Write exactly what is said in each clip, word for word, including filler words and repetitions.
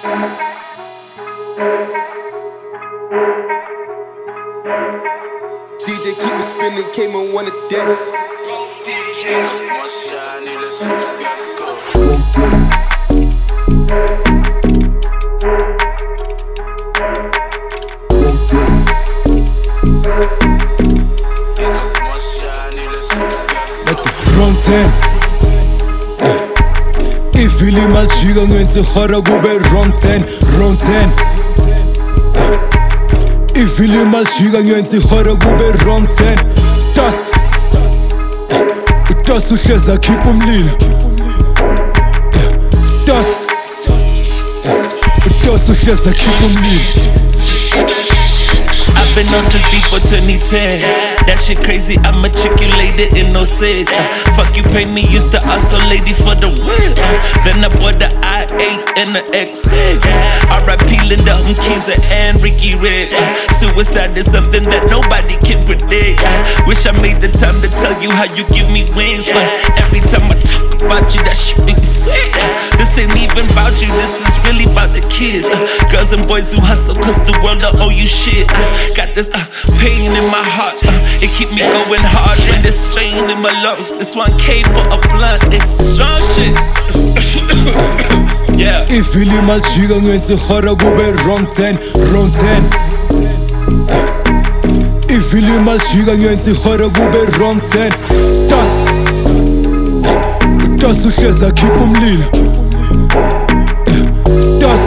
D J keep it spinning, came on one of decks. That's it, wrong ten. Ivili majika ngenze hora kube wrong ten, wrong ten. Ivili majika ngenze hora kube wrong ten. Das Das uhleza khipha umlilo. Das Das uhleza khipha umlilo. Been on since before twenty ten. That shit crazy, I matriculated in oh six. uh, Fuck you pay me, used to also lady for the win. uh, Then I bought the I eight and the X six. uh, R I P Linda Mkiza and Ricky Red. uh, Suicide is something that nobody can predict. uh, Wish I made the time to tell you how you give me wings, but every time I talk about you, that shit make me sick. uh, This ain't even about you, this is really about the kids. uh, Girls and boys who hustle cause the world don't owe you shit. uh, Got this uh, pain in my heart, uh, it keep me going hard when there's strain in my lungs. This one K for a blunt, it's strong shit. Yeah. Ivili majika ngenze hora kube wrong ten, wrong ten. Ivili majika ngenze hora kube wrong ten. Das Das uhleza khipha umlilo. Das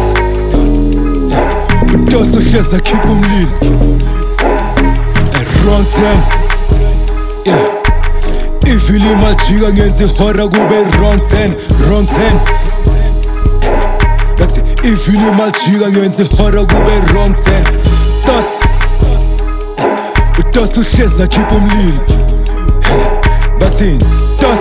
Das uhleza khipha umlilo. Wrong ten, yeah. Ivili majika ngenze hora kube wrong ten, wrong ten. That's it. Ivili majika ngenze hora kube wrong ten. Das Das uhleza khipha umlilo. Bathini Das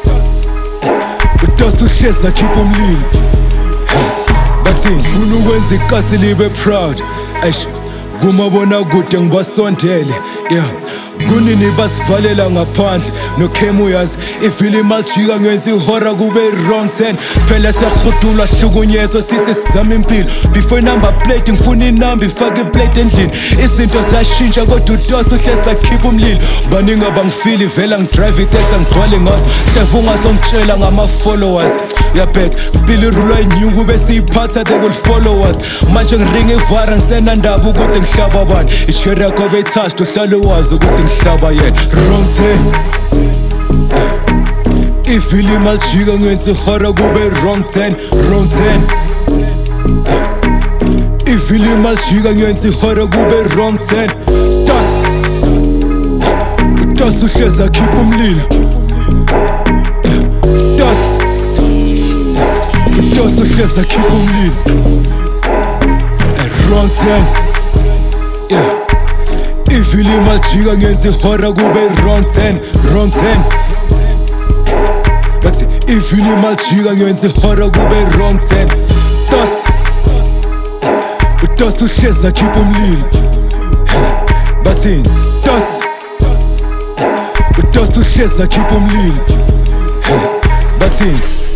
Das uhleza khipha umlilo. Bathini funa ukwenza ikasi libe proud. Eish kumabona kude ngibasondele, yeah. Kunini basivalela ngaphandle nokhemu yazi. Ivili majika ngenze ihora kube wrong ten. Phela siyakhodula hlukunyezwa sithi sizama impilo. Before number plate ngifuna inamba ifake iplate endlini. Izinto ziyashintsha kodwa uDosi uhleza khipha umlilo. Baningi abangifili vela ngidrive itaxi angigcwale ngathi chef ungazongitshela ngama-followers. Uyabheka impilo irulwa inyuku bese iyiphatha they will follow us. Manje ngiringa ivara ngisenandaba ukuthi ngihlaba bani. Isheri yakho beyitouched uhlale wazi ukuthi ngihlaba yena. Wrong ten. Ivili majika ngenze hora kube wrong ten, wrong ten. Ivili majika ngenze hora kube wrong ten. Das Das uhleza khipha umlilo. Das Das uhleza khipha umlilo. Wrong ten, yeah. Ivili majika ngenze hora kube wrong ten, wrong ten. That's it. Ivili majika ngenze hora kube wrong ten. Das Das uhleza khipha umlilo. Bathini Das Das uhleza khipha umlilo. Bathini